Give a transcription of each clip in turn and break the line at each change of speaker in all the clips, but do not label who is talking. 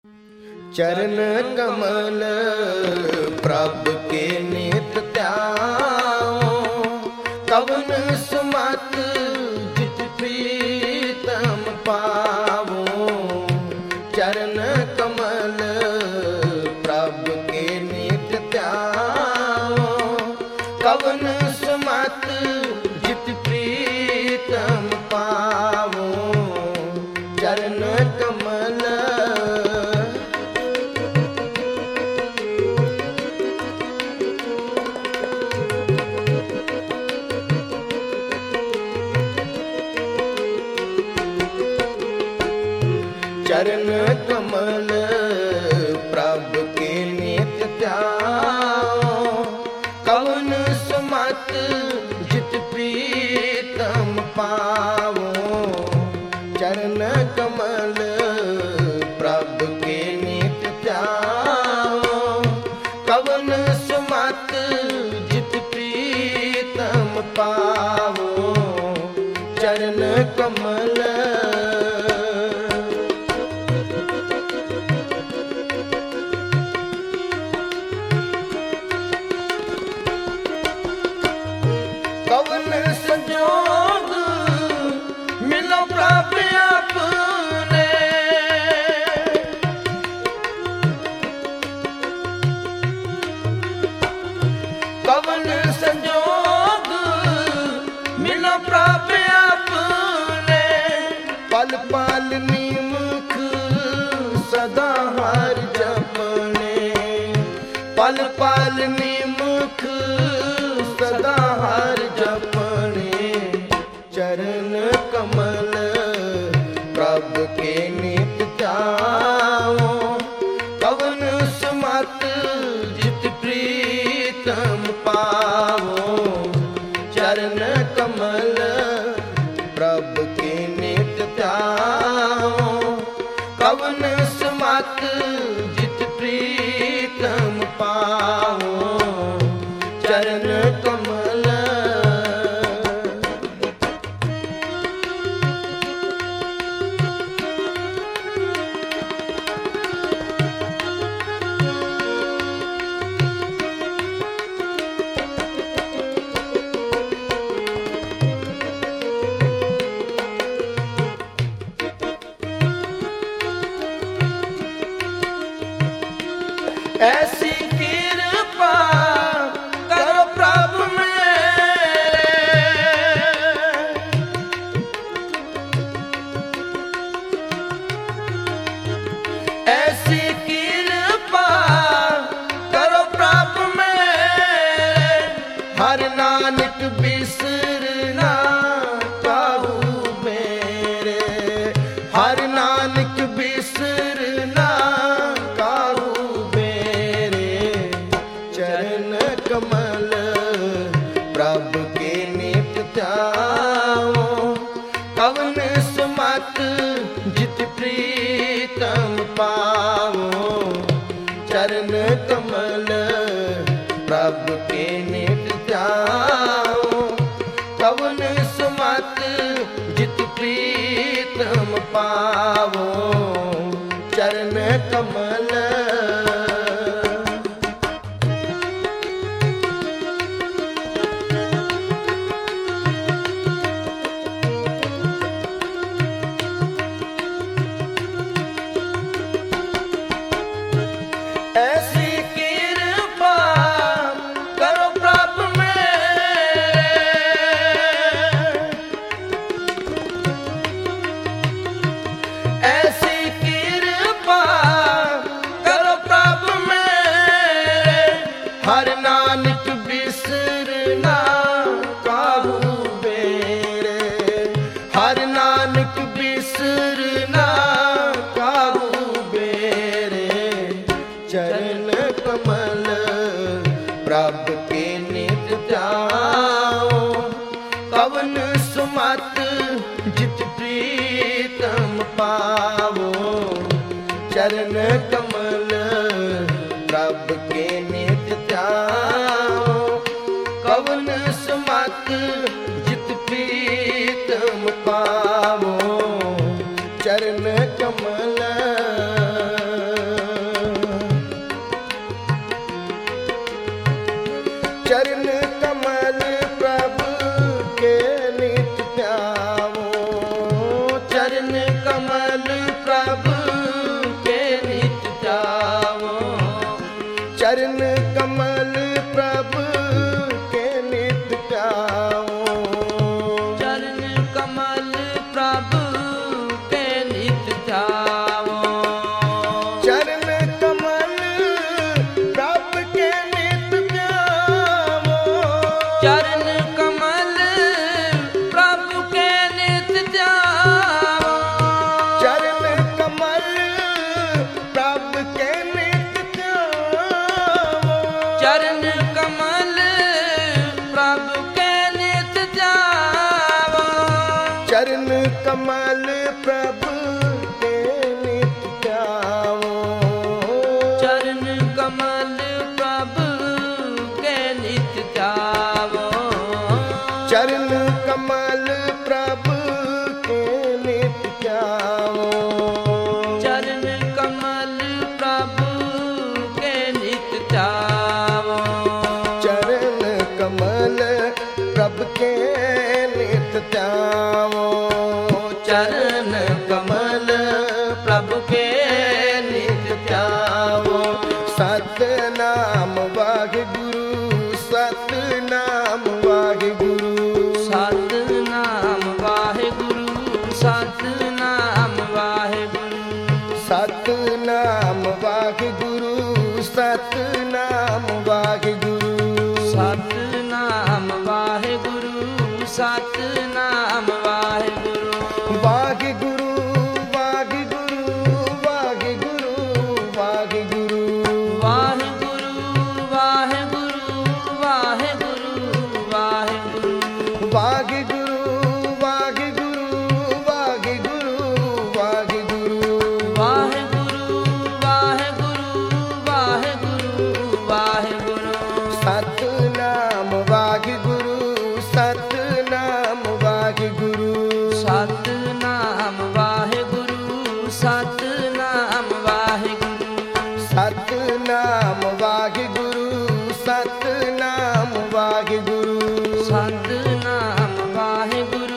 चरण कमल प्रभु के नित त्याओ, कवन सुमत जित प्रीतम पावो। चरण कमल प्रभु के नित त्याओ, कवन सुमत जित प्रीतम पावो। चरण कमल चरण कमल प्रभु के नित त्याओ, कवन सुमत जित प्रीतम पावो। चरण कमल प्रभु के नित त्याओ, कवन सुमत जित प्रीतम पावो। चरण कमल कवन संजोग मिलो प्रभु अपने। कवन संजोग मिलो प्रभु अपने। पल पल निमुख सदा हर जपने। पल पल निमुख सदा हर जपने। चरण कमल प्रभु के नित त्याओ, कवन सुमत जित प्रीतम पावो। चरण कमल प्रभु के नित त्याओ, कवन सुमत जित प्रीतम पावो। चरण कमल ऐसी कृपा करो प्रभु मेरे। ऐसी कृपा करो प्रभु मेरे। हर नानक बिसरना काहू मेरे। हर नानक बिसरना कमल प्रभु के नित त्याओ, कवन सुमत जित प्रीतम पावो। चरण कमल प्रभु के नित त्याओ, कवन सुमत जित प्रीतम पावो। चरण कमल ऐसी कृपा करो प्रभु मेरे। ऐसी कृपा करो प्रभु मेरे। हर नानक बिसरना काहू मेरे। हर नानक बिसरना काहू मेरे। चरण कमल प्रभु के नित त्याओ, कवन सुमत जित प्रीतम पावो। चरण कमल प्रभु के नित त्याओ, कवन सुमत जित प्रीतम पावो। चरण कमल ਸਤਿਨਾਮ ਵਾਹਿਗੁਰੂ, ਸਤਿਨਾਮ ਵਾਹਿਗੁਰੂ,
ਸਤਿਨਾਮ ਵਾਹਿਗੁਰੂ, ਸਤਿਨਾਮ ਵਾਹਿਗੁਰੂ।
ਵਾਹਿਗੁਰੂ ਵਾਹਿਗੁਰੂ ਵਾਹਿਗੁਰੂ ਵਾਹਿਗੁਰੂ,
ਵਾਹਿਗੁਰੂ ਵਾਹਿਗੁਰੂ ਵਾਹਿਗੁਰੂ ਵਾਹਿਗੁਰੂ।
ਵਾਹਿਗੁਰੂ ਵਾਹਿਗੁਰੂ ਵਾਹਿਗੁਰੂ ਵਾਹਿਗੁਰੂ,
ਵਾਹਿਗੁਰੂ ਵਾਹਿਗੁਰੂ ਵਾਹਿਗੁਰੂ ਵਾਹਿਗੁਰੂ।
ਸਤਿਨਾਮ ਵਾਹਿਗੁਰੂ, ਸਤਿਨਾਮ ਵਾਹਿਗੁਰੂ,
ਸਤਿਨਾਮ ਵਾਹਿਗੁਰੂ, ਸਤਿਨਾਮ ਵਾਹਿਗੁਰੂ।
ਸਤਿਨਾਮ ਵਾਹਿਗੁਰੂ, ਸਤਿਨਾਮ ਵਾਹਿਗੁਰੂ,
ਸਤਿਨਾਮ ਵਾਹਿਗੁਰੂ,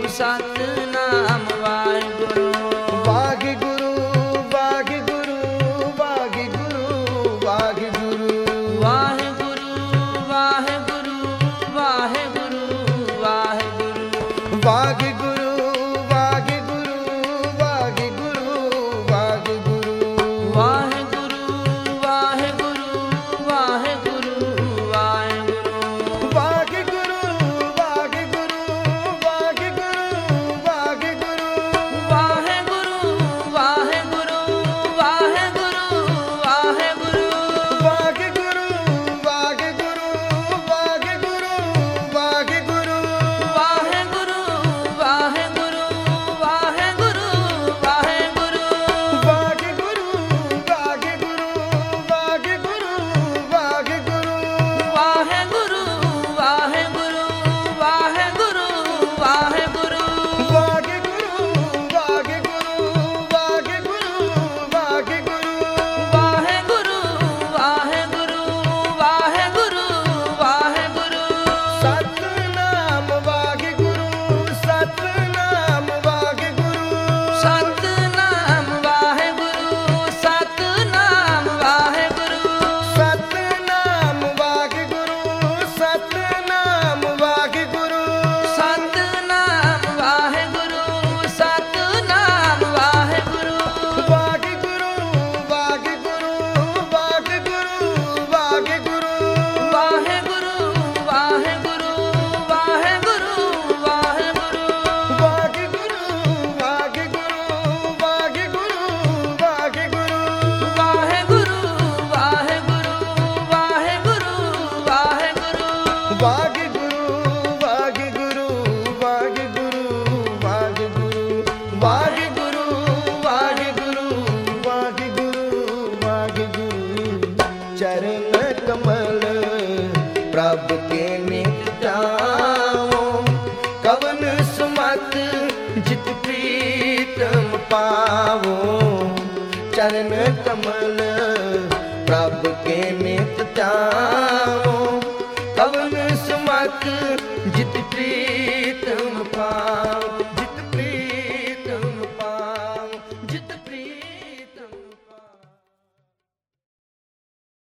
ਸਤਿਨਾਮ ਵਾਹਿਗੁਰੂ।
ਵਾਹਿਗੁਰੂ ਵਾਹਿਗੁਰੂ ਵਾਹਿਗੁਰੂ ਵਾਹਿਗੁਰੂ,
ਵਾਹਿਗੁਰੂ ਵਾਹਿਗੁਰੂ ਵਾਹਿਗੁਰੂ ਵਾਹਿਗੁਰੂ।
ਵਾਹਿਗੁਰੂ ਵਾਹਿਗੁਰੂ ਵਾਹਿਗੁਰੂ ਵਾਹਿਗੁਰੂ,
ਵਾਹਿਗੁਰੂ ਵਾਹਿਗੁਰੂ ਵਾਹਿਗੁਰੂ ਵਾਹਿਗੁਰੂ।
ਵਾਹਿਗੁਰੂ ਵਾਹਿਗੁਰੂ ਵਾਹਿਗੁਰੂ ਵਾਹਿਗੁਰੂ,
ਵਾਹਿਗੁਰੂ ਵਾਹਿਗੁਰੂ ਵਾਹਿਗੁਰੂ ਵਾਹਿਗੁਰੂ।
ਵਾਹਿਗੁਰੂ ਵਾਹਿਗੁਰੂ ਵਾਹਿਗੁਰੂ ਵਾਹਿਗੁਰੂ,
ਵਾਹਿਗੁਰੂ ਵਾਹਿਗੁਰੂ ਵਾਹਿਗੁਰੂ ਵਾਹਿਗੁਰੂ।
ਵਾਹਿਗੁਰੂ ਵਾਹਿਗੁਰੂ ਵਾਹਿਗੁਰੂ ਵਾਹਿਗੁਰੂ,
ਵਾਹਿਗੁਰੂ ਵਾਹਿਗੁਰੂ ਵਾਹਿਗੁਰੂ ਵਾਹਿਗੁਰੂ।
ਵਾਹਿਗੁਰੂ ਵਾਹਿਗੁਰੂ ਵਾਹਿਗੁਰੂ ਵਾਹਿਗੁਰੂ,
ਵਾਹਿਗੁਰੂ ਵਾਹਿਗੁਰੂ ਵਾਹਿਗੁਰੂ ਵਾਹਿਗੁਰੂ।
ਸਤਿਨਾਮ ਵਾਹਿਗੁਰੂ, ਸਤਿਨਾਮ ਵਾਹਿਗੁਰੂ,
ਸਤਿਨਾਮ ਵਾਹਿਗੁਰੂ, ਸਤਿਨਾਮ ਵਾਹਿਗੁਰੂ।
ਸਤਿਨਾਮ ਵਾਹਿਗੁਰੂ, ਸਤਿਨਾਮ ਵਾਹਿਗੁਰੂ,
ਸਤਿਨਾਮ ਵਾਹਿਗੁਰੂ, ਸਤਿਨਾਮ ਵਾਹਿਗੁਰੂ।
ਵਾਹਿਗੁਰੂ ਵਾਹਿਗੁਰੂ ਵਾਹਿਗੁਰੂ ਵਾਹਿਗੁਰੂ,
ਵਾਹਿਗੁਰੂ ਵਾਹਿਗੁਰੂ ਵਾਹਿਗੁਰੂ ਵਾਹਿਗੁਰੂ।
ਵਾਹਿਗੁਰੂ ਵਾਹਿਗੁਰੂ ਵਾਹਿਗੁਰੂ ਵਾਹਿਗੁਰੂ,
ਵਾਹਿਗੁਰੂ ਵਾਹਿਗੁਰੂ ਵਾਹਿਗੁਰੂ ਵਾਹਿਗੁਰੂ।
ਵਾਹਿਗੁਰੂ ਵਾਹਿਗੁਰੂ ਵਾਹਿਗੁਰੂ ਵਾਹਿਗੁਰੂ, ਵਾਹਿਗੁਰੂ ਵਾਹਿਗੁਰੂ ਵਾਹਿਗੁਰੂ ਵਾਹਿਗੁਰੂ। ਚਰਨ ਕਮਲ ਪ੍ਰਭ ਕੇ ਨਿਤ ਜਾਉ, ਕਵਨ ਸੁਮਤ ਜਿਤ ਪ੍ਰੀਤਮ ਪਾਵੋ। ਚਰਨ ਕਮਲ ਪ੍ਰਭ ਕੇ ਨਿਤ ਜਾਉ,